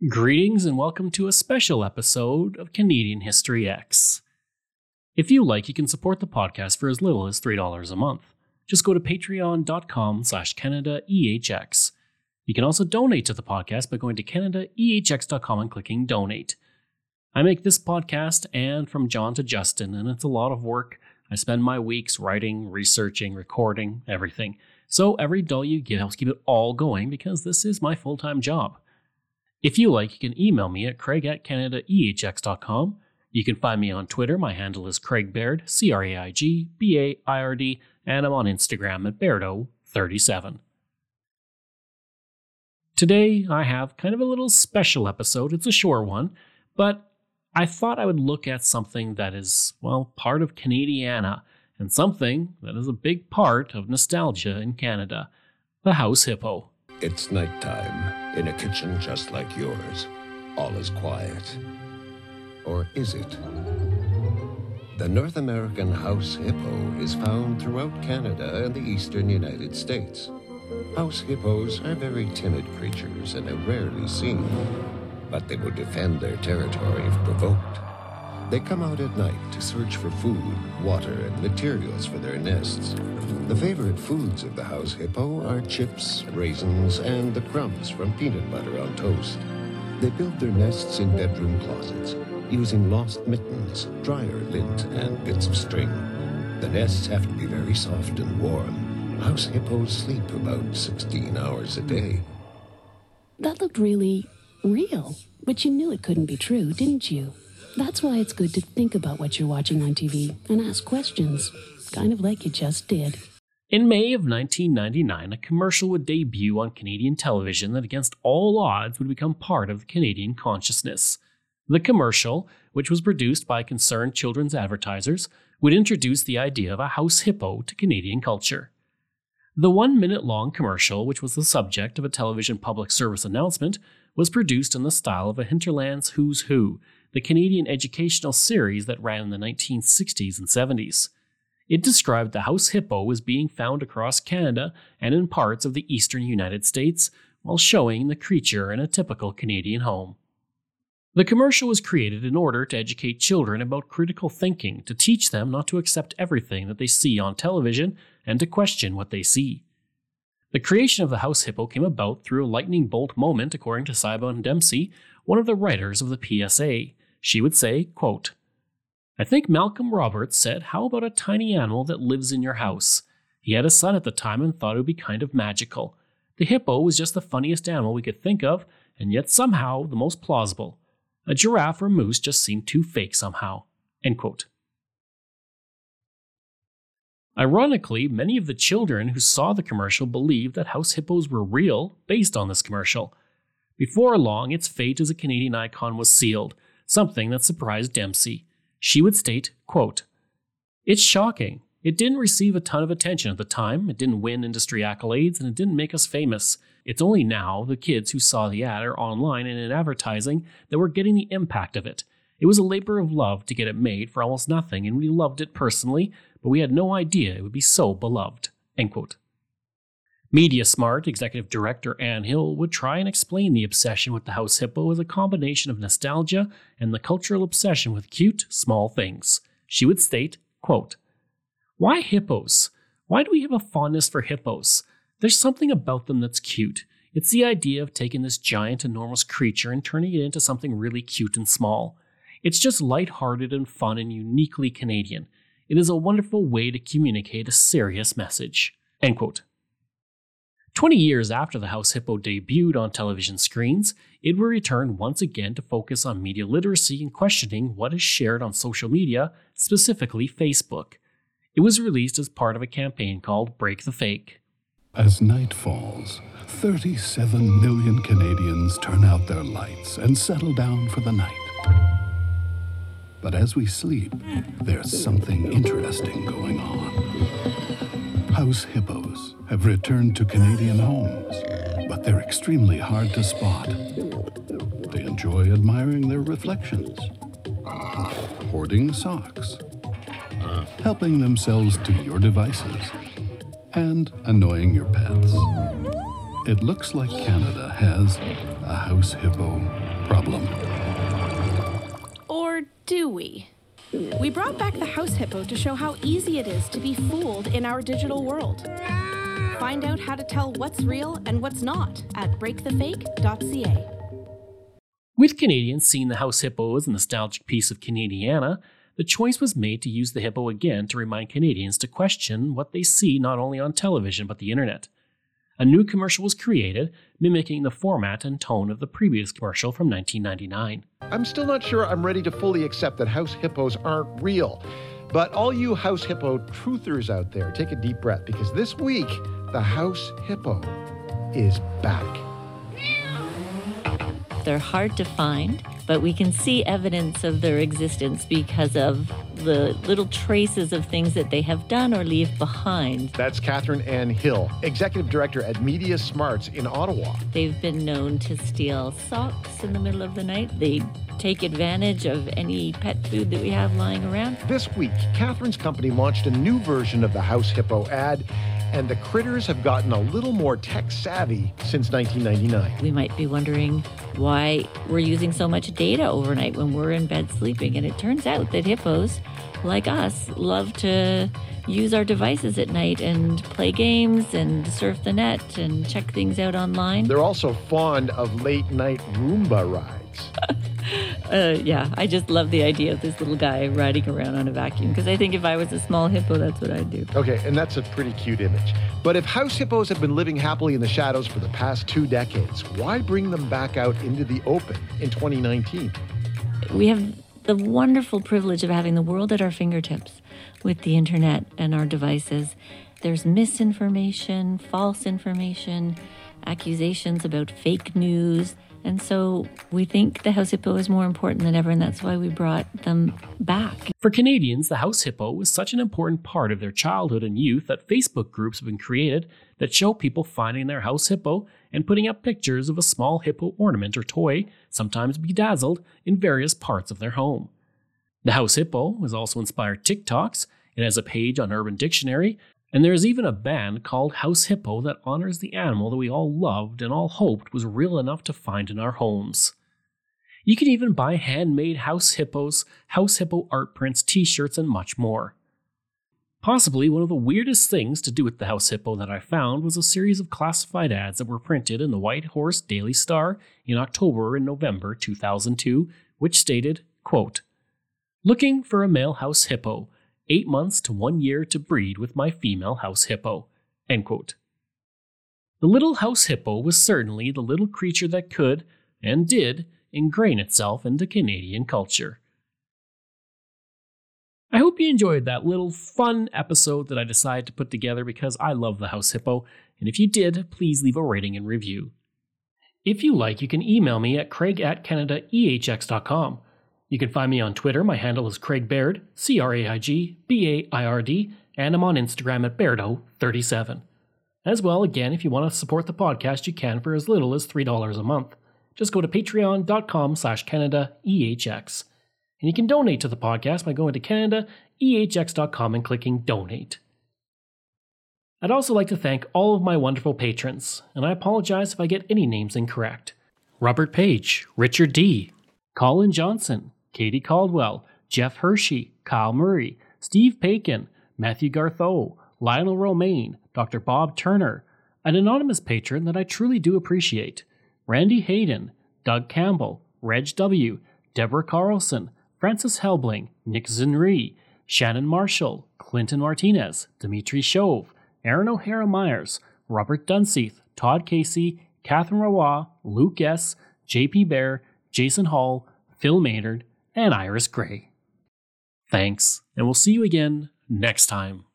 Greetings and welcome to a special episode of Canadian History X. If you like, you can support the podcast for as little as $3 a month. Just go to patreon.com/CanadaEHX. You can also donate to the podcast by going to CanadaEHX.com and clicking donate. I make this podcast and From John to Justin, and it's a lot of work. I spend my weeks writing, researching, recording, everything. So every dollar you give helps keep it all going because this is my full-time job. If you like, you can email me at craig@CanadaEHX.com. You can find me on Twitter. My handle is Craig Baird, CraigBaird, and I'm on Instagram at Bairdo37. Today, I have kind of a little special episode. It's a short one, but I thought I would look at something that is, part of Canadiana, and something that is a big part of nostalgia in Canada, the House Hippo. It's nighttime in a kitchen just like yours. All is quiet. Or is it? The North American house hippo is found throughout Canada and the eastern United States. House hippos are very timid creatures and are rarely seen, but they will defend their territory if provoked. They come out at night to search for food, water, and materials for their nests. The favorite foods of the house hippo are chips, raisins, and the crumbs from peanut butter on toast. They build their nests in bedroom closets, using lost mittens, dryer lint, and bits of string. The nests have to be very soft and warm. House hippos sleep about 16 hours a day. That looked really real, but you knew it couldn't be true, didn't you? That's why it's good to think about what you're watching on TV and ask questions, kind of like you just did. In May of 1999, a commercial would debut on Canadian television that against all odds would become part of the Canadian consciousness. The commercial, which was produced by concerned children's advertisers, would introduce the idea of a house hippo to Canadian culture. The 1-minute-long commercial, which was the subject of a television public service announcement, was produced in the style of a Hinterland's Who's Who, the Canadian educational series that ran in the 1960s and 70s. It described the house hippo as being found across Canada and in parts of the eastern United States, while showing the creature in a typical Canadian home. The commercial was created in order to educate children about critical thinking, to teach them not to accept everything that they see on television and to question what they see. The creation of the house hippo came about through a lightning bolt moment, according to Simon Dempsey, one of the writers of the PSA. She would say, quote, "I think Malcolm Roberts said, how about a tiny animal that lives in your house? He had a son at the time and thought it would be kind of magical. The hippo was just the funniest animal we could think of, and yet somehow the most plausible. A giraffe or moose just seemed too fake somehow." End quote. Ironically, many of the children who saw the commercial believed that house hippos were real based on this commercial. Before long, its fate as a Canadian icon was sealed, something that surprised Dempsey. She would state, quote, "It's shocking. It didn't receive a ton of attention at the time, it didn't win industry accolades, and it didn't make us famous. It's only now the kids who saw the ad or online and in advertising that we're getting the impact of it. It was a labor of love to get it made for almost nothing, and we loved it personally, but we had no idea it would be so beloved." End quote. Media Smart executive director Anne Hill would try and explain the obsession with the house hippo as a combination of nostalgia and the cultural obsession with cute, small things. She would state, quote, "Why hippos? Why do we have a fondness for hippos? There's something about them that's cute. It's the idea of taking this giant, enormous creature and turning it into something really cute and small. It's just lighthearted and fun and uniquely Canadian. It is a wonderful way to communicate a serious message." End quote. 20 years after the house hippo debuted on television screens, it would return once again to focus on media literacy and questioning what is shared on social media, specifically Facebook. It was released as part of a campaign called Break the Fake. As night falls, 37 million Canadians turn out their lights and settle down for the night. But as we sleep, there's something interesting going on. House hippos have returned to Canadian homes, but they're extremely hard to spot. They enjoy admiring their reflections, hoarding socks, helping themselves to your devices, and annoying your pets. It looks like Canada has a house hippo problem. Or do we? We brought back the house hippo to show how easy it is to be fooled in our digital world. Find out how to tell what's real and what's not at breakthefake.ca. With Canadians seeing the house hippo as a nostalgic piece of Canadiana, the choice was made to use the hippo again to remind Canadians to question what they see not only on television but the internet. A new commercial was created, mimicking the format and tone of the previous commercial from 1999. I'm still not sure I'm ready to fully accept that house hippos aren't real. But all you house hippo truthers out there, take a deep breath, because this week, the house hippo is back. They're hard to find, but we can see evidence of their existence because of the little traces of things that they have done or leave behind. That's Catherine Ann Hill, Executive Director at Media Smarts in Ottawa. They've been known to steal socks in the middle of the night. They take advantage of any pet food that we have lying around. This week, Catherine's company launched a new version of the house hippo ad, and the critters have gotten a little more tech-savvy since 1999. We might be wondering why we're using so much data overnight when we're in bed sleeping, and it turns out that hippos, like us, love to use our devices at night and play games and surf the net and check things out online. They're also fond of late-night Roomba rides. Yeah, I just love the idea of this little guy riding around on a vacuum, because I think if I was a small hippo, that's what I'd do. Okay, and that's a pretty cute image. But if house hippos have been living happily in the shadows for the past 2 decades, why bring them back out into the open in 2019? We have the wonderful privilege of having the world at our fingertips with the internet and our devices. There's misinformation, false information, accusations about fake news. And so we think the house hippo is more important than ever, and that's why we brought them back. For Canadians, the house hippo was such an important part of their childhood and youth that Facebook groups have been created that show people finding their house hippo and putting up pictures of a small hippo ornament or toy, sometimes bedazzled, in various parts of their home. The house hippo has also inspired TikToks. It has a page on Urban Dictionary, and there's even a band called House Hippo that honors the animal that we all loved and all hoped was real enough to find in our homes. You can even buy handmade house hippos, house hippo art prints, t-shirts, and much more. Possibly one of the weirdest things to do with the house hippo that I found was a series of classified ads that were printed in the White Horse Daily Star in October and November 2002, which stated, quote, "Looking for a male house hippo. 8 months to 1 year to breed with my female house hippo." End quote. The little house hippo was certainly the little creature that could, and did, ingrain itself into Canadian culture. I hope you enjoyed that little fun episode that I decided to put together because I love the house hippo, and if you did, please leave a rating and review. If you like, you can email me at craig@canadaehx.com. You can find me on Twitter. My handle is Craig Baird, CraigBaird, and I'm on Instagram at Bairdo37. As well, again, if you want to support the podcast, you can for as little as $3 a month. Just go to patreon.com/CanadaEHX. And you can donate to the podcast by going to CanadaEHX.com and clicking Donate. I'd also like to thank all of my wonderful patrons, and I apologize if I get any names incorrect. Robert Page, Richard D., Colin Johnson, Katie Caldwell, Jeff Hershey, Kyle Murray, Steve Pakin, Matthew Gartho, Lionel Romaine, Dr. Bob Turner, an anonymous patron that I truly do appreciate, Randy Hayden, Doug Campbell, Reg W., Deborah Carlson, Francis Helbling, Nick Zinri, Shannon Marshall, Clinton Martinez, Dimitri Chauve, Aaron O'Hara Myers, Robert Dunseith, Todd Casey, Catherine Rawa, Luke S., JP Bear, Jason Hall, Phil Maynard, and Iris Gray. Thanks, and we'll see you again next time.